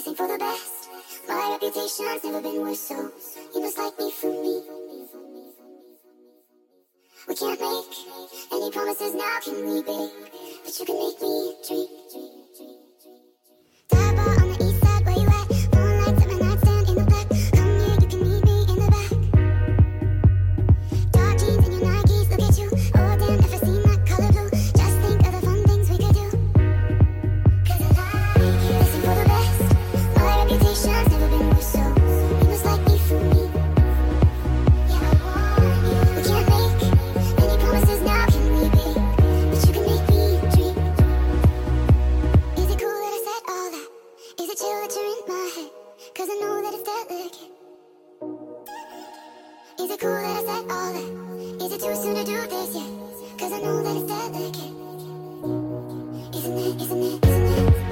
This ain't for the best. My reputation's never been worse, so you must like me for me. We can't make any promises now, can we, babe? But you can make me dream. Dive bar on the east side, where you at? Phone lights at my nightstand in the black. Come here, you can meet me in the back. Dark jeans and your Nikes, look at you. Oh damn, never seen that color blue. Just think of the fun things we could do. 'Cause I like you. This ain't for the best. My reputation's never been worse, so you must like me for me. Yeah, I want you. We can't make any promises now, can we, babe? But you can make me dream. Is it cool that I said all that? Is it chill that you're in my head? 'Cause I know that it's delicate. Is it cool that I said all that? Is it too soon to do this yet? 'Cause I know that it's delicate. Isn't it, isn't it, isn't it?